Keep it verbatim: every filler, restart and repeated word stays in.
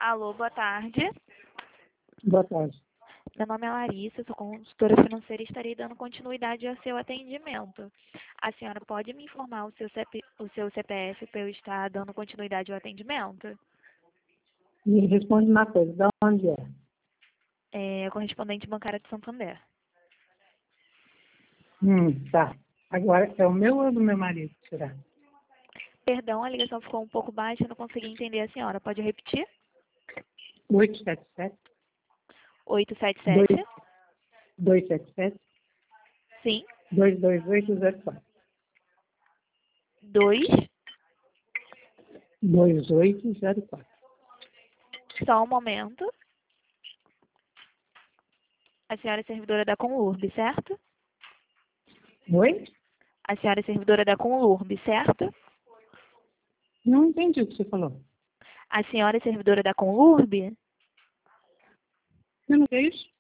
Alô, boa tarde. Boa tarde. Meu nome é Larissa, sou consultora financeira e estarei dando continuidade ao seu atendimento. A senhora pode me informar o seu C P, o seu C P F para eu estar dando continuidade ao atendimento? Me responde uma coisa, de onde é? É correspondente bancária de Santander. Hum, tá. Agora, é o meu ou do meu marido, será? Perdão, a ligação ficou um pouco baixa, eu não consegui entender a senhora. Pode repetir? oito sete sete, oito sete dois, sete? dois sete sete, Sim. dois dois oito zero quatro. dois. dois oito zero quatro. Só um momento. A senhora é servidora da Conlurb, certo? Oi? A senhora é servidora da Conlurb, certo? Não entendi o que você falou. A senhora é servidora da Conlurb? Eu não sei isso.